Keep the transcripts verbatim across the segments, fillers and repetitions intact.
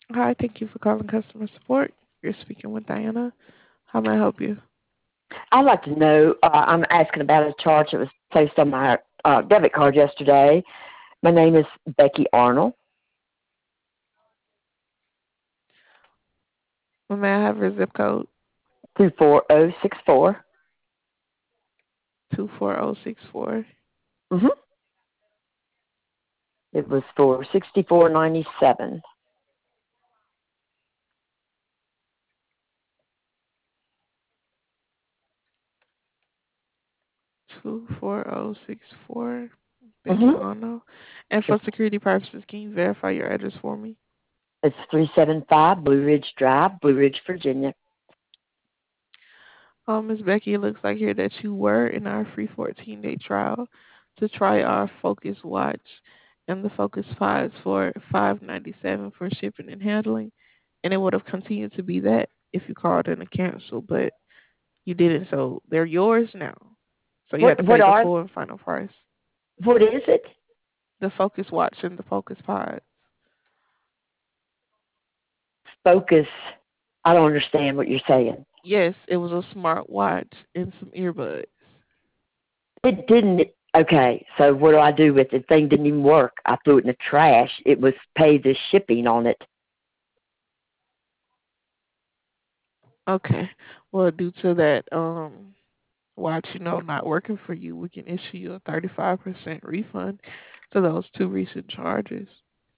Hi, thank you for calling customer support. You're speaking with Diana. How may I help you? I'd like to know, uh, I'm asking about a charge that was placed on my uh, debit card yesterday. My name is Becky Arnold, Well, may I have your zip code? two four zero six four. two four zero six four. Mm-hmm. It was for sixty-four ninety-seven. two four zero six four. Becky Mm-hmm. Arnold. And for It's, security purposes, can you verify your address for me? it's three seven five Blue Ridge Drive, Blue Ridge, Virginia. Um, Miss Becky, it looks like here that you were in our free fourteen day trial to try our Focus Watch and the Focus Fives for five ninety seven for shipping and handling, and it would have continued to be that if you called in to cancel, but you didn't, so they're yours now. So you What had to pay what the are full and final price. what is it? The Focus Watch and the Focus Pod. Focus. I don't understand what you're saying. Yes, it was a smart watch and some earbuds. It didn't. Okay, so what do I do with it? The thing didn't even work. I threw it in the trash. It was pay the shipping on it. Okay. Well, due to that um watch, you know, not working for you, we can issue you a thirty-five percent refund to those two recent charges.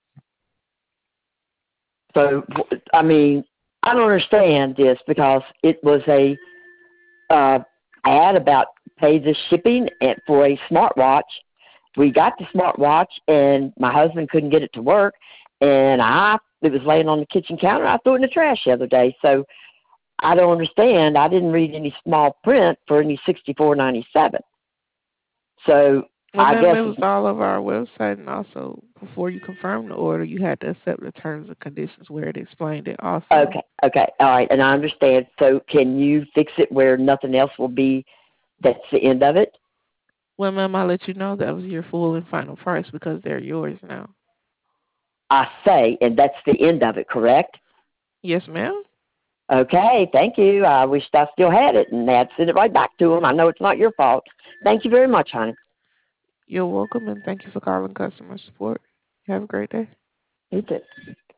So, I mean, I don't understand this because it was a uh, ad about pay the shipping and for a smartwatch. We got the smartwatch, and my husband couldn't get it to work, and I it was laying on the kitchen counter. I threw it in the trash the other day. So I don't understand. I didn't read any small print for any sixty four ninety seven. So Well, I ma'am, guess it was all over our website, and also before you confirm the order, you had to accept the terms and conditions where it explained it also. okay, okay, all right, and I understand. So can you fix it where nothing else will be? That's the end of it. Well, ma'am, I let you know that was your full and final price because they're yours now. I say, and that's the end of it, correct? Yes, ma'am. Okay, thank you. I wished I still had it, and I'd send it right back to them. I know it's not your fault. Thank you very much, honey. You're welcome, and thank you for calling customer support. You have a great day. You too.